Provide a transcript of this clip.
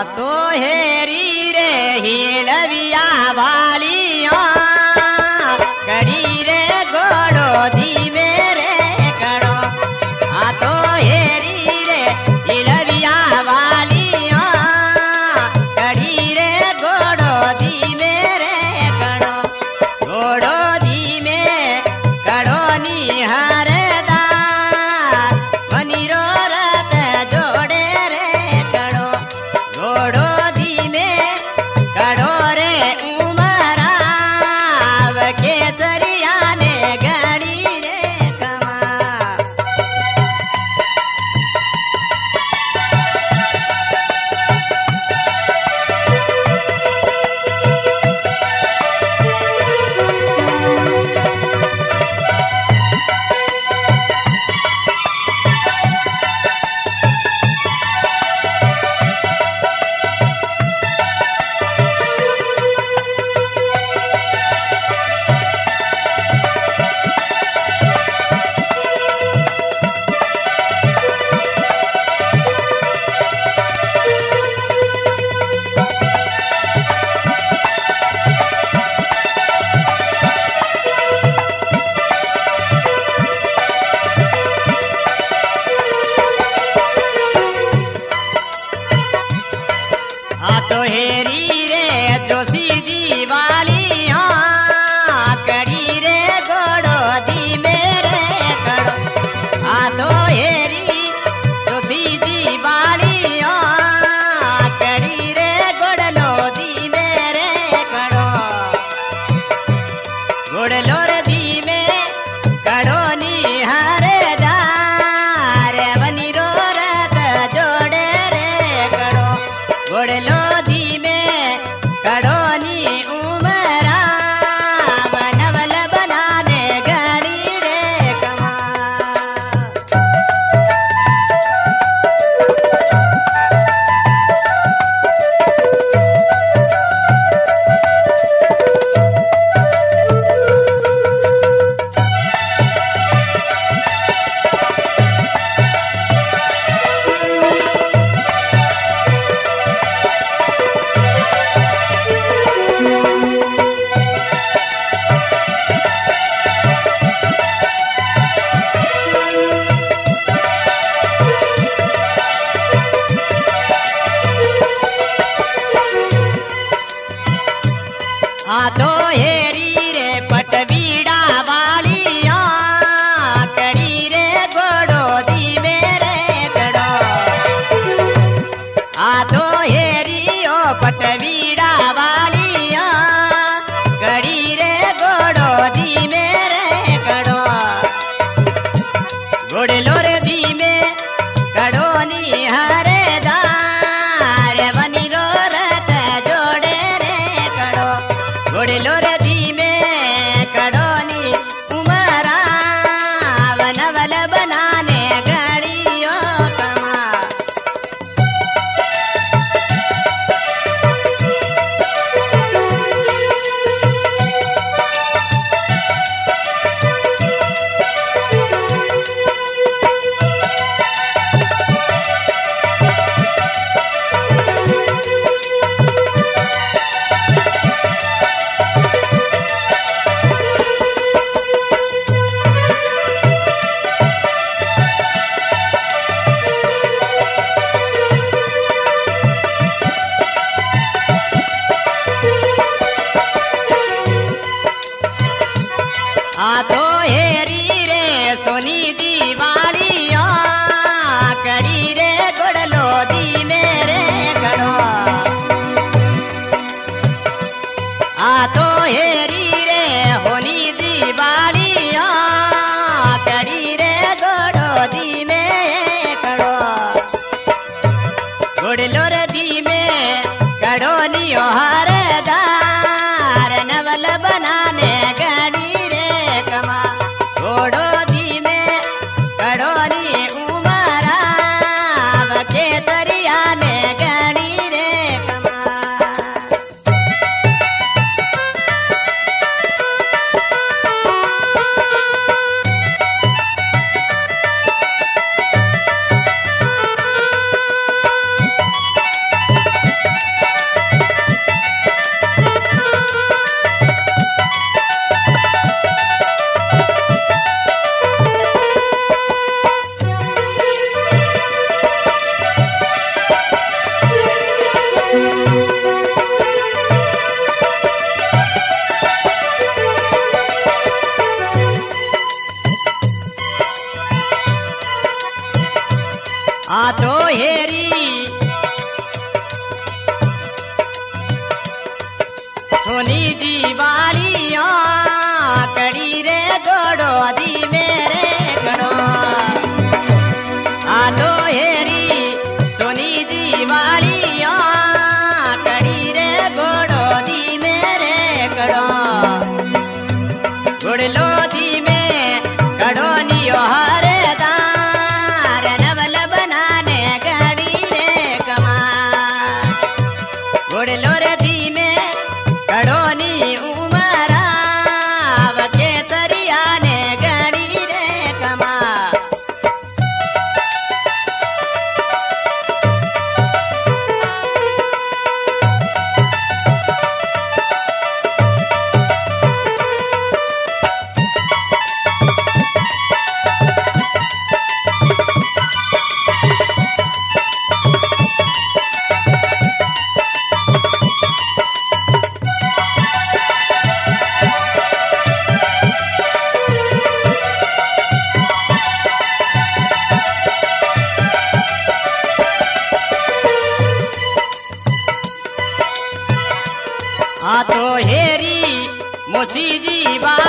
तो हेरी रे हिड़विया वालिया कड़ी रे घोड़ो धीमे रे कड़ो तो हेरी रे हिड़विया वालिया कड़ी रे घोड़ो धीमे रे कड़ो घोड़ो धीमे कड़ो निहार तो हेरी रे जोशी जी वालिया कड़ी रे घोड़ो धीमे रे कड़ो तो हेरी जोशी जी वालिया कड़ी रे घोड़लो धीमे रे कड़ो घोड़लो रे धीमे कड़ो निहार जा रे बनी रो रत जोड़े रे कड़ो घोड़लो तो हेरी रे पटवीड़ा वालिया कड़ी रे घोड़ो धीमे रे कड़ो तो हेरी ओ पटवीड़ा वालिया कड़ी रे घोड़ो धीमे रे कड़ो घोड़लो रे धीमे कड़ो निहार दार बनी रो रत जोड़े रे कड़ो घोड़लो रे धीमे कड़ोनी उमरा वनवल बनाने गड़ियो कमा तो हेरी रे सोनी दीवालिया कड़ी रे घोड़लो धीमे रे कड़ो तो हेरी रे होनी दीवालिया कड़ी रे घोड़ो धीमे कड़ो घोड़लो रे धीमे कड़ो नियो हर दार नवल बनाने गड़ी घोड़ो धीमे आ तो हेरी सोनी जी बालिया कड़ी रे गोड़ो दी मेरे गड़ो आ तो हेरी सोनी जी बालिया कड़ी रे गोड़ो दी मेरे गड़ो गुड़लो दी में गड़ो नियो हरे दार नवल बनाने गड़ी रे कमार गुड़लो रे दी में गड़ोनी उमरा बचे तरिया ने गड़ी रे कमा आ तो हेरी मोसी जी बा